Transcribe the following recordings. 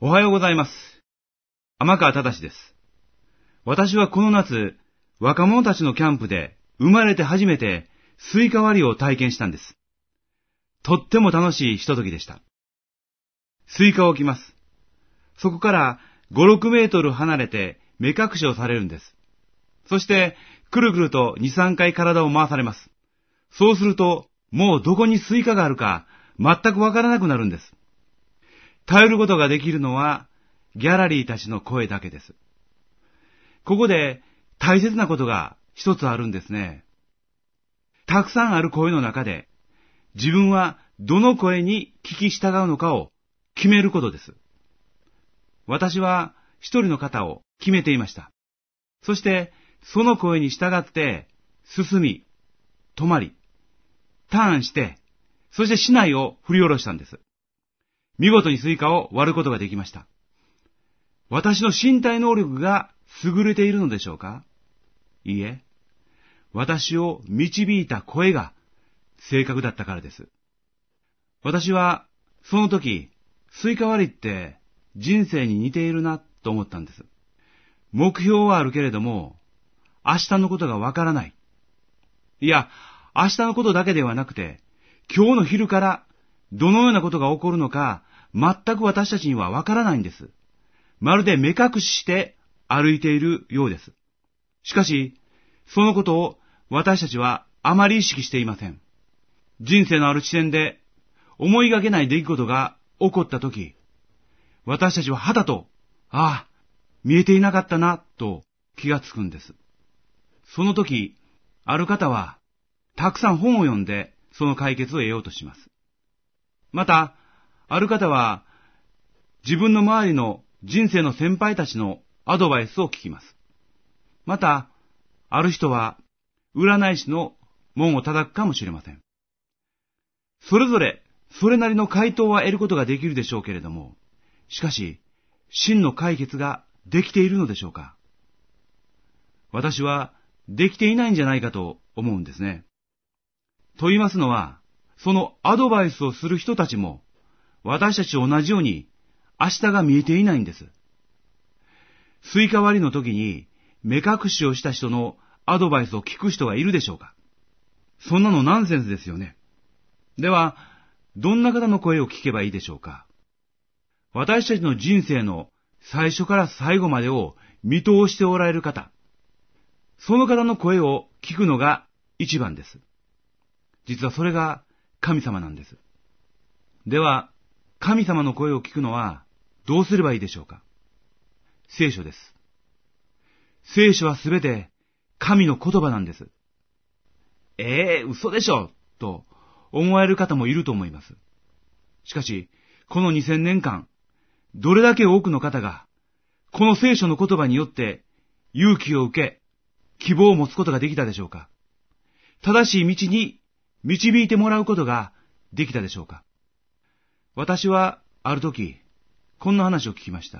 おはようございます。天川忠です。私はこの夏、若者たちのキャンプで生まれて初めてスイカ割りを体験したんです。とっても楽しいひとときでした。スイカを置きます。そこから5、6メートル離れて目隠しをされるんです。そしてくるくると2、3回体を回されます。そうするともうどこにスイカがあるか全くわからなくなるんです。頼ることができるのはギャラリーたちの声だけです。ここで大切なことが一つあるんですね。たくさんある声の中で自分はどの声に聞き従うのかを決めることです。私は一人の方を決めていました。そしてその声に従って進み、止まり、ターンして、そして竹刀を振り下ろしたんです。見事にスイカを割ることができました。私の身体能力が優れているのでしょうか？いいえ。私を導いた声が正確だったからです。私はその時、スイカ割りって人生に似ているなと思ったんです。目標はあるけれども、明日のことがわからない。いや、明日のことだけではなくて、今日の昼からどのようなことが起こるのか、全く私たちにはわからないんです。まるで目隠しして歩いているようです。しかし、そのことを私たちはあまり意識していません。人生のある地点で思いがけない出来事が起こったとき、私たちははたと、見えていなかったな、と気がつくんです。その時、ある方は、たくさん本を読んで、その解決を得ようとします。また、ある方は、自分の周りの人生の先輩たちのアドバイスを聞きます。また、ある人は、占い師の門を叩くかもしれません。それぞれ、それなりの回答は得ることができるでしょうけれども、しかし、真の解決ができているのでしょうか？私は、できていないんじゃないかと思うんですね。と言いますのは、そのアドバイスをする人たちも、私たちと同じように、明日が見えていないんです。スイカ割りの時に、目隠しをした人のアドバイスを聞く人がいるでしょうか？そんなのナンセンスですよね。では、どんな方の声を聞けばいいでしょうか？私たちの人生の最初から最後までを見通しておられる方、その方の声を聞くのが一番です。実はそれが神様なんです。では、神様の声を聞くのはどうすればいいでしょうか？聖書です。聖書はすべて神の言葉なんです。嘘でしょと思われる方もいると思います。しかし、この2000年間、どれだけ多くの方が、この聖書の言葉によって勇気を受け、希望を持つことができたでしょうか？正しい道に導いてもらうことができたでしょうか？私はある時、こんな話を聞きました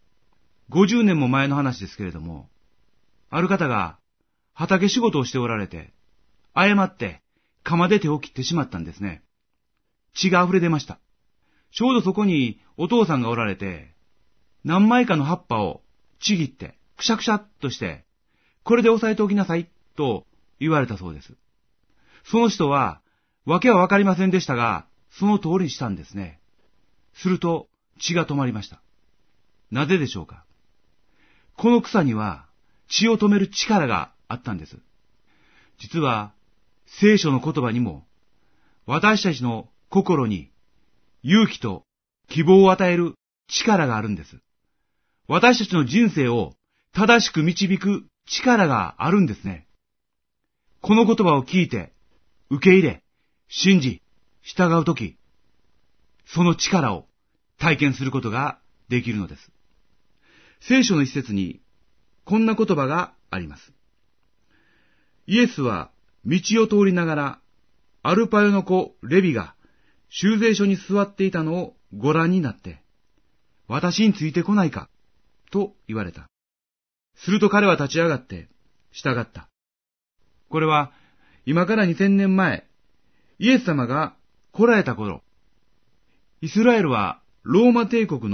。50年も前の話ですけれども、ある方が畑仕事をしておられて、誤って鎌で手を切ってしまったんですね。血が溢れ出ました。ちょうどそこにお父さんがおられて、何枚かの葉っぱをちぎって、くしゃくしゃっとして、これで押さえておきなさい、と言われたそうです。その人は、わけはわかりませんでしたが、その通りにしたんですね。すると、血が止まりました。なぜでしょうか？この草には、血を止める力があったんです。実は、聖書の言葉にも、私たちの心に、勇気と希望を与える力があるんです。私たちの人生を正しく導く力があるんですね。この言葉を聞いて、受け入れ、信じ、従うとき、その力を体験することができるのです。聖書の一節に、こんな言葉があります。イエスは道を通りながら、アルパヨの子レビが修税所に座っていたのをご覧になって、私についてこないか、と言われた。すると彼は立ち上がって従った。これは今から2000年前、イエス様が来られた頃、イスラエルはローマ帝国の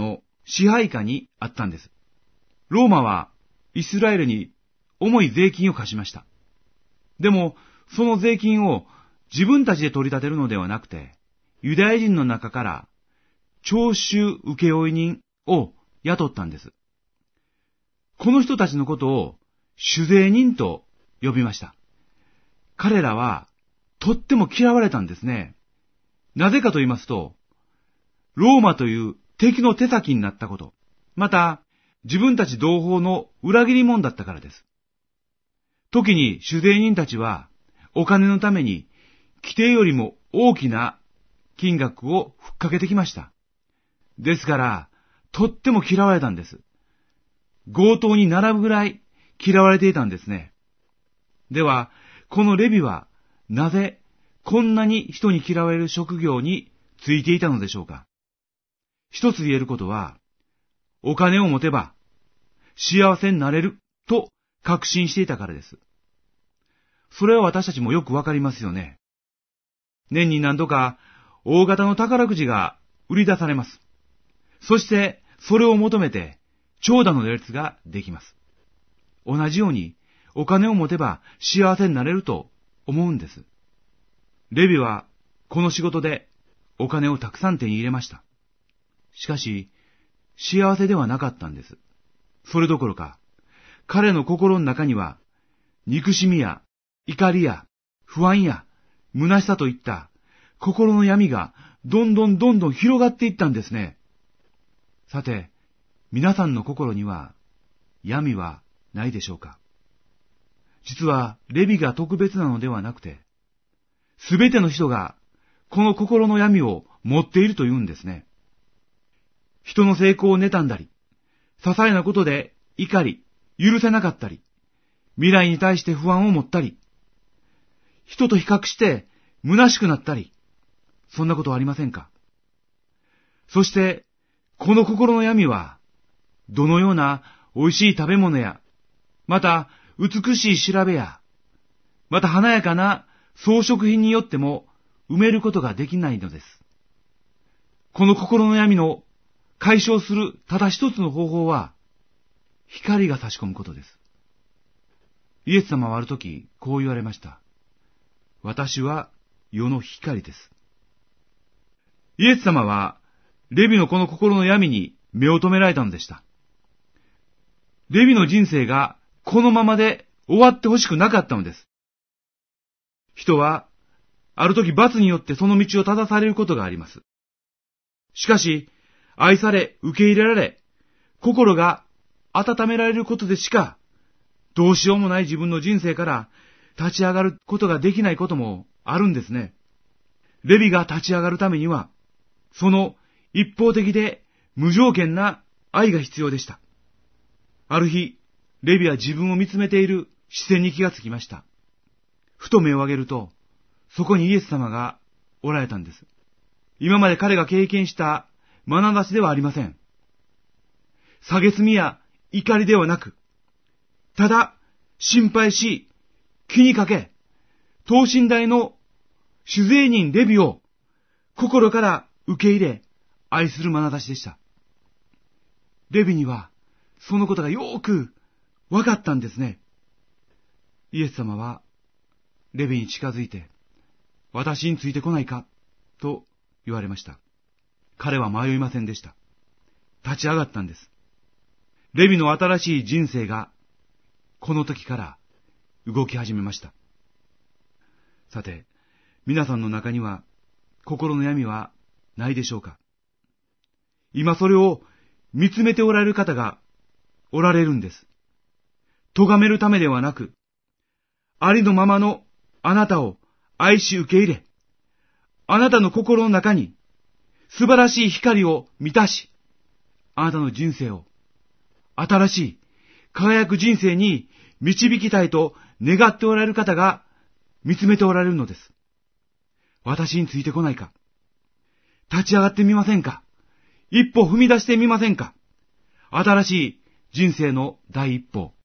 支配下にあったんです。ローマはイスラエルに重い税金を課しました。でも、その税金を自分たちで取り立てるのではなくて、ユダヤ人の中から徴収請負人を雇ったんです。この人たちのことを酒税人と呼びました。彼らはとっても嫌われたんですね。なぜかと言いますと、ローマという敵の手先になったこと、また自分たち同胞の裏切り者だったからです。時に酒税人たちはお金のために規定よりも大きな金額をふっかけてきました。ですから、とっても嫌われたんです。強盗に並ぶぐらい嫌われていたんですね。では、このレビはなぜこんなに人に嫌われる職業についていたのでしょうか。一つ言えることは、お金を持てば幸せになれると確信していたからです。それは私たちもよくわかりますよね。年に何度か大型の宝くじが売り出されます。そしてそれを求めて長蛇の列ができます。同じようにお金を持てば幸せになれると思うんです。レビはこの仕事でお金をたくさん手に入れました。しかし幸せではなかったんです。それどころか彼の心の中には憎しみや怒りや不安や虚しさといった心の闇がどんどん広がっていったんですね。さて、皆さんの心には闇はないでしょうか。実はレビが特別なのではなくて、すべての人がこの心の闇を持っているというんですね。人の成功を妬んだり、些細なことで怒り、許せなかったり、未来に対して不安を持ったり、人と比較して虚しくなったり、そんなことはありませんか。そして、この心の闇は、どのような美味しい食べ物や、また美しい調べや、また華やかな装飾品によっても埋めることができないのです。この心の闇の解消するただ一つの方法は、光が差し込むことです。イエス様はある時、こう言われました。私は世の光です。イエス様は、レビのこの心の闇に目を留められたのでした。レビの人生がこのままで終わってほしくなかったのです。人は、ある時罰によってその道を正されることがあります。しかし、愛され、受け入れられ、心が温められることでしか、どうしようもない自分の人生から立ち上がることができないこともあるんですね。レビが立ち上がるためには、その一方的で無条件な愛が必要でした。ある日、レビは自分を見つめている視線に気がつきました。ふと目を上げると、そこにイエス様がおられたんです。今まで彼が経験した眼差しではありません。蔑みや怒りではなく、ただ心配し、気にかけ、等身大の酒税人レビを心から受け入れ、愛する眼差しでした。レビにはそのことがよーく分かったんですね。イエス様はレビに近づいて、私についてこないかと言われました。彼は迷いませんでした。立ち上がったんです。レビの新しい人生がこの時から動き始めました。さて、皆さんの中には心の闇はないでしょうか。今それを見つめておられる方がおられるんです。咎めるためではなく、ありのままのあなたを愛し受け入れ、あなたの心の中に素晴らしい光を満たし、あなたの人生を新しい輝く人生に導きたいと願っておられる方が見つめておられるのです。私についてこないか。立ち上がってみませんか。一歩踏み出してみませんか。新しい人生の第一歩。